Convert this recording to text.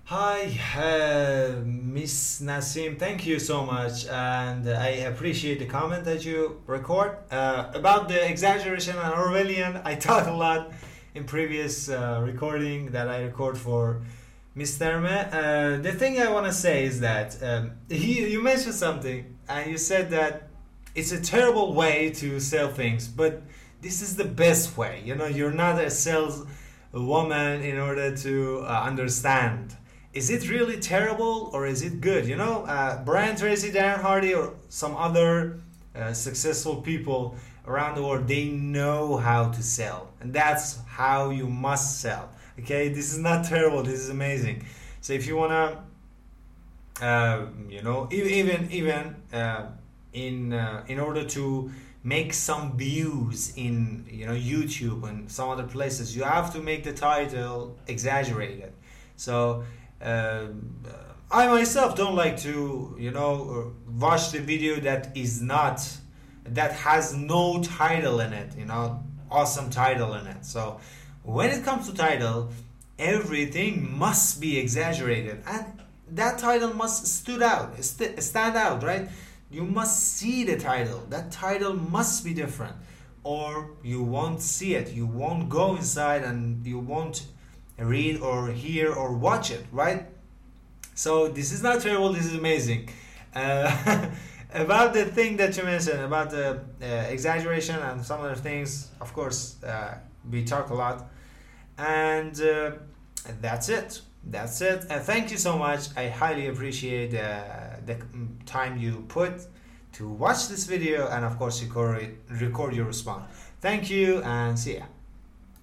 Hi, Miss Nasim. Thank you so much, and I appreciate the comment that you record about the exaggeration and Orwellian. I talked a lot in previous recording that I record for Miss Terme. The thing I want to say is that you mentioned something, and you said that it's a terrible way to sell things, but this is the best way. You know, you're not a sales woman in order to understand, is it really terrible or is it good? You know, Brian Tracy, Darren Hardy, or some other successful people around the world, they know how to sell, and that's how you must sell. Okay, this is not terrible. This is amazing. So if you wanna, even in order to make some views in YouTube and some other places, you have to make the title exaggerated. So uh, I myself don't like to watch the video that has no title in it, awesome title in it. So when it comes to title, everything must be exaggerated, and that title must stand out, right? You must see the title. That title must be different, or you won't see it. You won't go inside, and you won't read or hear or watch it, right? So this is not terrible. This is amazing. About the thing that you mentioned about the exaggeration and some other things, of course, we talk a lot, and that's it. That's it. Thank you so much. I highly appreciate the time you put to watch this video, and of course record your response. Thank you, and see ya.